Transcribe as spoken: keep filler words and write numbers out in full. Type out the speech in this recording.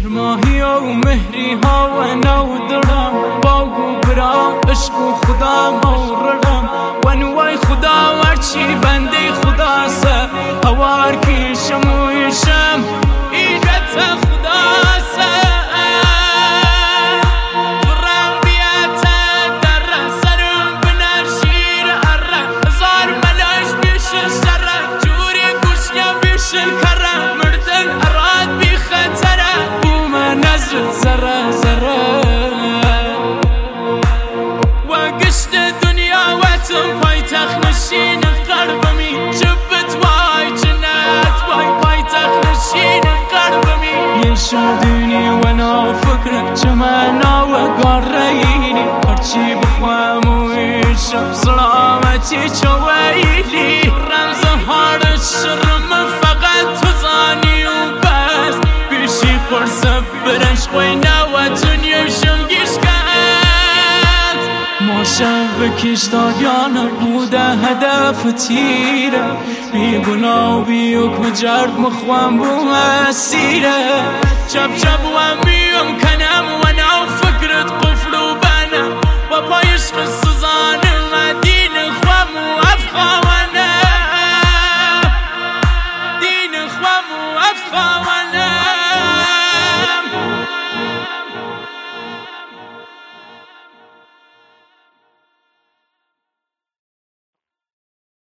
ماهی و مهری ها و نو درم باگو برام عشق و خدا موررم و نوای خدا ورچی بنده خدا سه هوار کشم و یشم ایدت خدا سه فرم بیت در سرم بنرشیر اره هزار ملاش بیش سره جوری گوشیم بیش کره مردن اراد بی خطره بوم نزر زره زره و گشت دنیا و تم پای تخنشین قربمی جبت وای جنت وای پای تخنشین قربمی یه شدونی و نا فکر جمعنا و قرینی هرچی بخوام و ایشم سلامتی چویلی رمز هارد شرم فقط تو زانی و بس بیشی پرسب برنش خوی نوا دنیا شنگیش کند ماشم بکش دادیانم بوده هدف تیره بی گناه و بی حکم جرد مخوام بو مسیره چپ چپ و هم بیام کنه